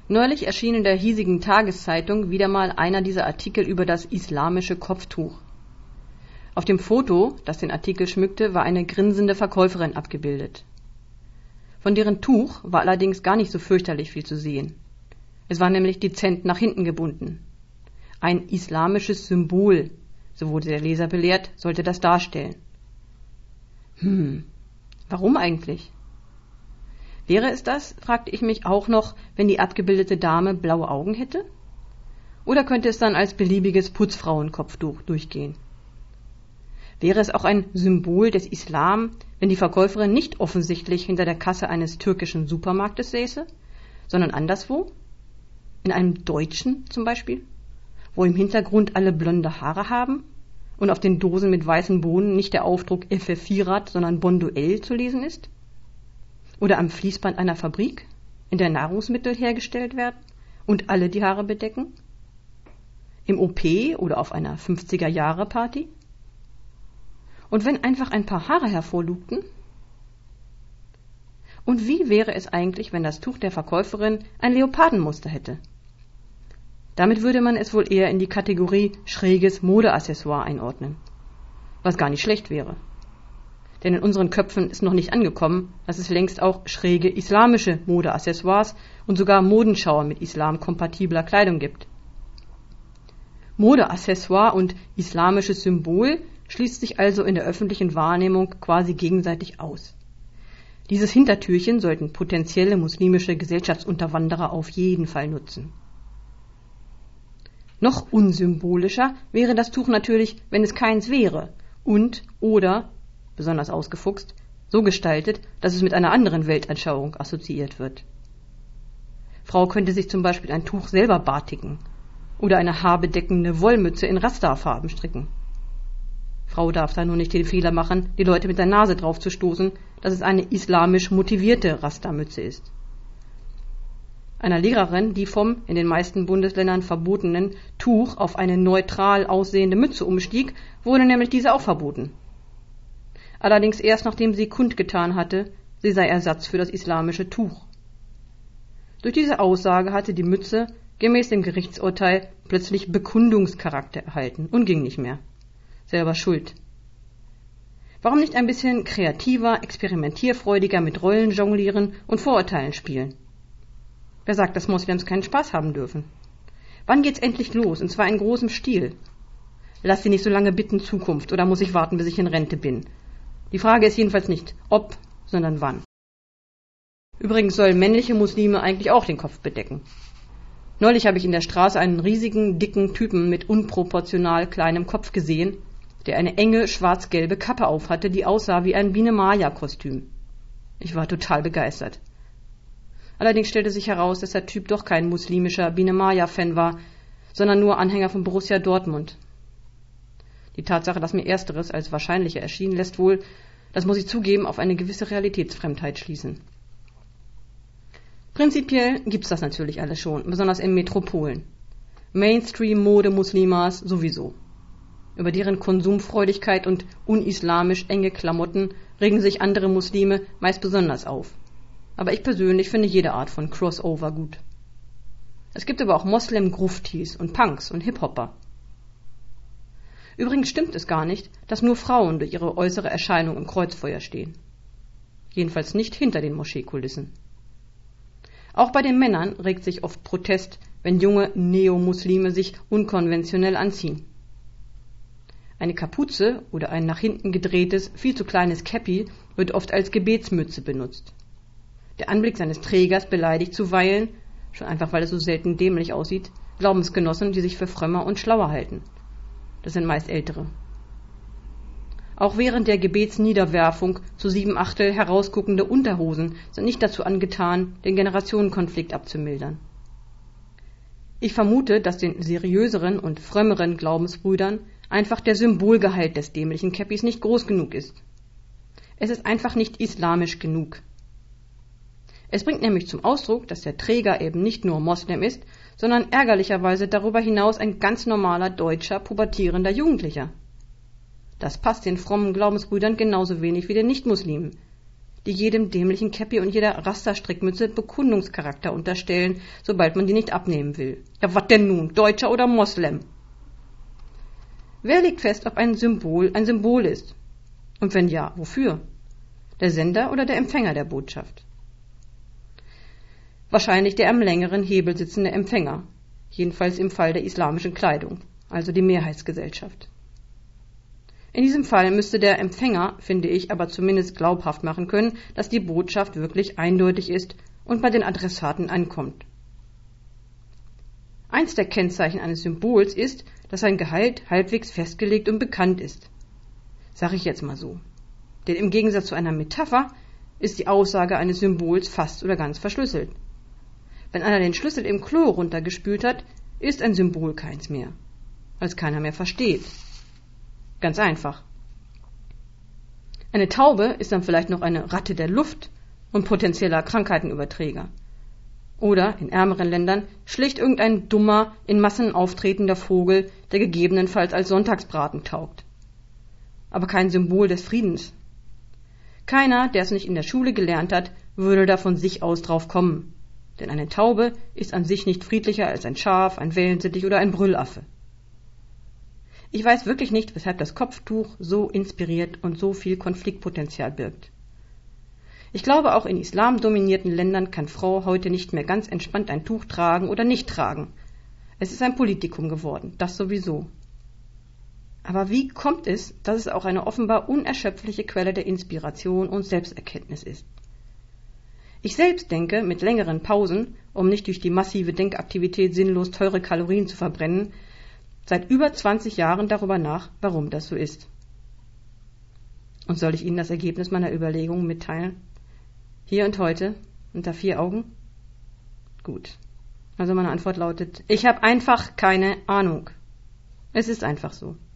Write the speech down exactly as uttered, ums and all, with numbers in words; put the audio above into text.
Neulich erschien in der hiesigen Tageszeitung wieder mal einer dieser Artikel über das islamische Kopftuch. Auf dem Foto, das den Artikel schmückte, war eine grinsende Verkäuferin abgebildet. Von deren Tuch war allerdings gar nicht so fürchterlich viel zu sehen. Es war nämlich dezent nach hinten gebunden. Ein islamisches Symbol, so wurde der Leser belehrt, sollte das darstellen. Hm, warum eigentlich? Wäre es das, fragte ich mich auch noch, wenn die abgebildete Dame blaue Augen hätte? Oder könnte es dann als beliebiges Putzfrauenkopftuch durchgehen? Wäre es auch ein Symbol des Islam, wenn die Verkäuferin nicht offensichtlich hinter der Kasse eines türkischen Supermarktes säße, sondern anderswo? In einem deutschen zum Beispiel, wo im Hintergrund alle blonde Haare haben und auf den Dosen mit weißen Bohnen nicht der Aufdruck F F Vierrad, sondern Bonduell zu lesen ist? Oder am Fließband einer Fabrik, in der Nahrungsmittel hergestellt werden und alle die Haare bedecken? Im O P oder auf einer fünfziger-Jahre-Party? Und wenn einfach ein paar Haare hervorlugten? Und wie wäre es eigentlich, wenn das Tuch der Verkäuferin ein Leopardenmuster hätte? Damit würde man es wohl eher in die Kategorie schräges Modeaccessoire einordnen, was gar nicht schlecht wäre. Denn in unseren Köpfen ist noch nicht angekommen, dass es längst auch schräge islamische Modeaccessoires und sogar Modenschauer mit islamkompatibler Kleidung gibt. Modeaccessoire und islamisches Symbol schließt sich also in der öffentlichen Wahrnehmung quasi gegenseitig aus. Dieses Hintertürchen sollten potenzielle muslimische Gesellschaftsunterwanderer auf jeden Fall nutzen. Noch unsymbolischer wäre das Tuch natürlich, wenn es keins wäre und oder besonders ausgefuchst, so gestaltet, dass es mit einer anderen Weltanschauung assoziiert wird. Frau könnte sich zum Beispiel ein Tuch selber batiken oder eine haarbedeckende Wollmütze in Rasterfarben stricken. Frau darf da nur nicht den Fehler machen, die Leute mit der Nase drauf zu stoßen, dass es eine islamisch motivierte Rastermütze ist. Einer Lehrerin, die vom in den meisten Bundesländern verbotenen Tuch auf eine neutral aussehende Mütze umstieg, wurde nämlich diese auch verboten. Allerdings erst nachdem sie kundgetan hatte, sie sei Ersatz für das islamische Tuch. Durch diese Aussage hatte die Mütze gemäß dem Gerichtsurteil plötzlich Bekundungscharakter erhalten und ging nicht mehr. Selber schuld. Warum nicht ein bisschen kreativer, experimentierfreudiger mit Rollen jonglieren und Vorurteilen spielen? Wer sagt, dass Moslems keinen Spaß haben dürfen? Wann geht's endlich los, und zwar in großem Stil? Lass sie nicht so lange bitten Zukunft, oder muss ich warten, bis ich in Rente bin? Die Frage ist jedenfalls nicht ob, sondern wann. Übrigens sollen männliche Muslime eigentlich auch den Kopf bedecken. Neulich habe ich in der Straße einen riesigen, dicken Typen mit unproportional kleinem Kopf gesehen, der eine enge, schwarz-gelbe Kappe aufhatte, die aussah wie ein Biene-Maya-Kostüm. Ich war total begeistert. Allerdings stellte sich heraus, dass der Typ doch kein muslimischer Biene-Maya-Fan war, sondern nur Anhänger von Borussia Dortmund. Die Tatsache, dass mir Ersteres als wahrscheinlicher erschien, lässt wohl, das muss ich zugeben, auf eine gewisse Realitätsfremdheit schließen. Prinzipiell gibt's das natürlich alles schon, besonders in Metropolen. Mainstream-Mode-Muslimas sowieso. Über deren Konsumfreudigkeit und unislamisch enge Klamotten regen sich andere Muslime meist besonders auf. Aber ich persönlich finde jede Art von Crossover gut. Es gibt aber auch Moslem-Gruftis und Punks und Hip-Hopper. Übrigens stimmt es gar nicht, dass nur Frauen durch ihre äußere Erscheinung im Kreuzfeuer stehen. Jedenfalls nicht hinter den Moscheekulissen. Auch bei den Männern regt sich oft Protest, wenn junge Neo-Muslime sich unkonventionell anziehen. Eine Kapuze oder ein nach hinten gedrehtes, viel zu kleines Käppi wird oft als Gebetsmütze benutzt. Der Anblick seines Trägers beleidigt zuweilen, schon einfach weil es so selten dämlich aussieht, Glaubensgenossen, die sich für frömmer und schlauer halten. Das sind meist Ältere. Auch während der Gebetsniederwerfung zu sieben Achtel herausguckende Unterhosen sind nicht dazu angetan, den Generationenkonflikt abzumildern. Ich vermute, dass den seriöseren und frömmeren Glaubensbrüdern einfach der Symbolgehalt des dämlichen Käppis nicht groß genug ist. Es ist einfach nicht islamisch genug. Es bringt nämlich zum Ausdruck, dass der Träger eben nicht nur Moslem ist, sondern ärgerlicherweise darüber hinaus ein ganz normaler deutscher, pubertierender Jugendlicher. Das passt den frommen Glaubensbrüdern genauso wenig wie den Nichtmuslimen, die jedem dämlichen Käppi und jeder Rasterstrickmütze Bekundungscharakter unterstellen, sobald man die nicht abnehmen will. Ja, was denn nun, Deutscher oder Moslem? Wer legt fest, ob ein Symbol ein Symbol ist? Und wenn ja, wofür? Der Sender oder der Empfänger der Botschaft? Wahrscheinlich der am längeren Hebel sitzende Empfänger, jedenfalls im Fall der islamischen Kleidung, also die Mehrheitsgesellschaft. In diesem Fall müsste der Empfänger, finde ich, aber zumindest glaubhaft machen können, dass die Botschaft wirklich eindeutig ist und bei den Adressaten ankommt. Eins der Kennzeichen eines Symbols ist, dass sein Gehalt halbwegs festgelegt und bekannt ist. Sag ich jetzt mal so. Denn im Gegensatz zu einer Metapher ist die Aussage eines Symbols fast oder ganz verschlüsselt. Wenn einer den Schlüssel im Klo runtergespült hat, ist ein Symbol keins mehr, weil es keiner mehr versteht. Ganz einfach. Eine Taube ist dann vielleicht noch eine Ratte der Luft und potenzieller Krankheitenüberträger. Oder, in ärmeren Ländern, schlicht irgendein dummer, in Massen auftretender Vogel, der gegebenenfalls als Sonntagsbraten taugt. Aber kein Symbol des Friedens. Keiner, der es nicht in der Schule gelernt hat, würde da von sich aus drauf kommen. Denn eine Taube ist an sich nicht friedlicher als ein Schaf, ein Wellensittich oder ein Brüllaffe. Ich weiß wirklich nicht, weshalb das Kopftuch so inspiriert und so viel Konfliktpotenzial birgt. Ich glaube, auch in islamdominierten Ländern kann Frau heute nicht mehr ganz entspannt ein Tuch tragen oder nicht tragen. Es ist ein Politikum geworden, das sowieso. Aber wie kommt es, dass es auch eine offenbar unerschöpfliche Quelle der Inspiration und Selbsterkenntnis ist? Ich selbst denke, mit längeren Pausen, um nicht durch die massive Denkaktivität sinnlos teure Kalorien zu verbrennen, seit über zwanzig Jahren darüber nach, warum das so ist. Und soll ich Ihnen das Ergebnis meiner Überlegungen mitteilen? Hier und heute, unter vier Augen? Gut. Also meine Antwort lautet, ich habe einfach keine Ahnung. Es ist einfach so.